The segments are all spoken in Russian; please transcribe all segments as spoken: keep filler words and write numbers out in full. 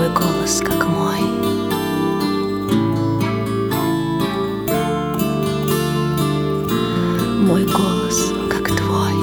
Твой голос как мой. Мой голос как твой.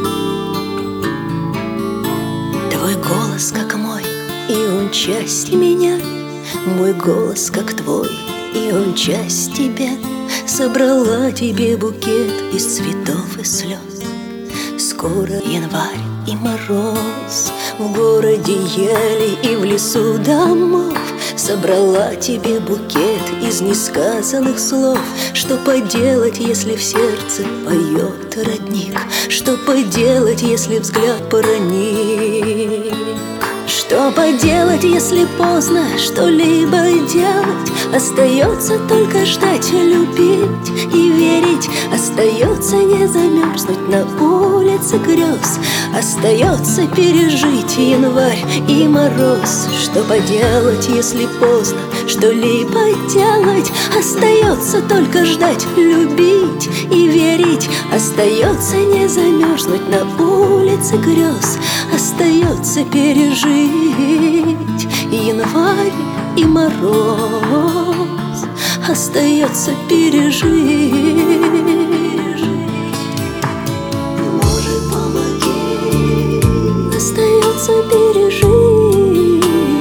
Твой голос как мой, и он часть меня. Мой голос как твой, и он часть тебя. Собрала тебе букет из цветов и слез. Скоро январь и мороз, в городе ели и в лесу домов. Собрала тебе букет из несказанных слов. Что поделать, если в сердце поет родник? Что поделать, если взгляд проник? Что поделать, если поздно что-либо делать? Остается только ждать, любить и верить. Остается не замерзнуть на улице грез. Остается пережить январь и мороз. Что поделать, если поздно что-либо делать? Остается только ждать, любить и верить. Остается не замерзнуть на улице грез. Остается пережить январь и мороз. Остается пережить. Может, помоги. Остается пережить.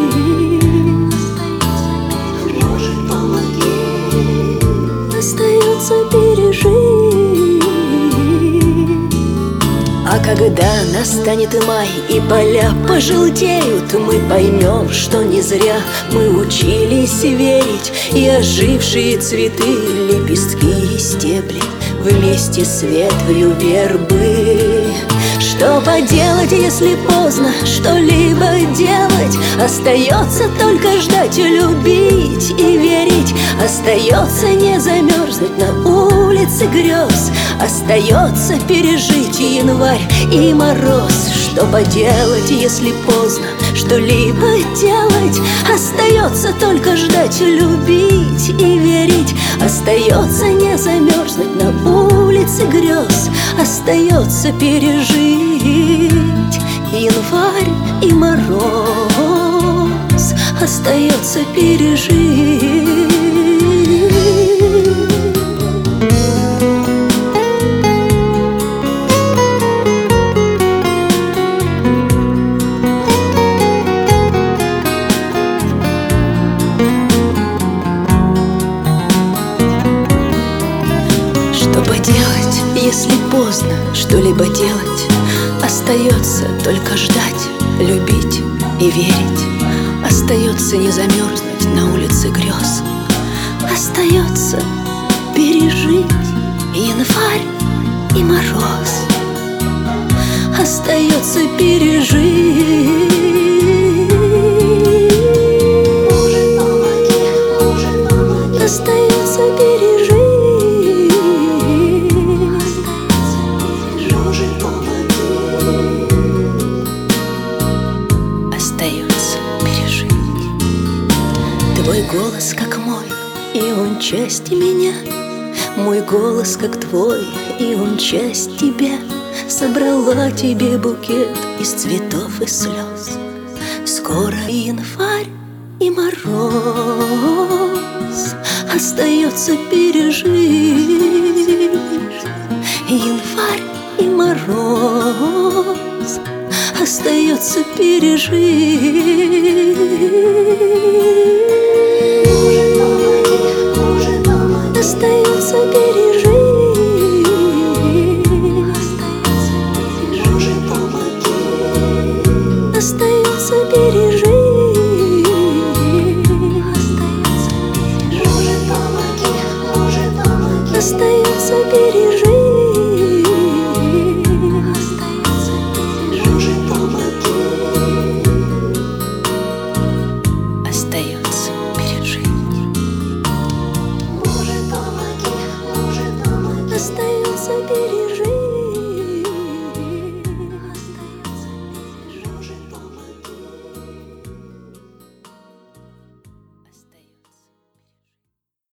Может, помоги. Остается пережить. А когда настанет май и поля пожелтеют, мы поймем, что не зря мы учились верить. И ожившие цветы, лепестки и стебли вместе с ветвью вербы. Что поделать, если поздно что-либо делать? Остается только ждать, любить и верить. Остается не замерзнуть на улице грез. Остается пережить январь и мороз. Что поделать, если поздно что-либо делать? Остается только ждать, любить и верить. Остается не замерзнуть на улице грез. Остается пережить январь и мороз. Остается пережить. Что поделать, если поздно что-либо делать? Остается только ждать, любить и верить. Остается не замерзнуть на улице грез. Остается пережить январь и мороз. Остается пережить. Может, помоги, может, помоги. Остается пережить. Остается пережить. Твой голос как мой, и он часть меня. Мой голос как твой, и он часть тебя. Собрала тебе букет из цветов и слез. Скоро январь и мороз. Остается пережить январь и мороз. Остается пережить. Может, помоги, может, помоги. Остается пережить. Может, помоги. Остается пережить. Может, помоги, может, помоги. Остается пережить. Остается пережить. Может, помоги, может, помоги. Остается пережить.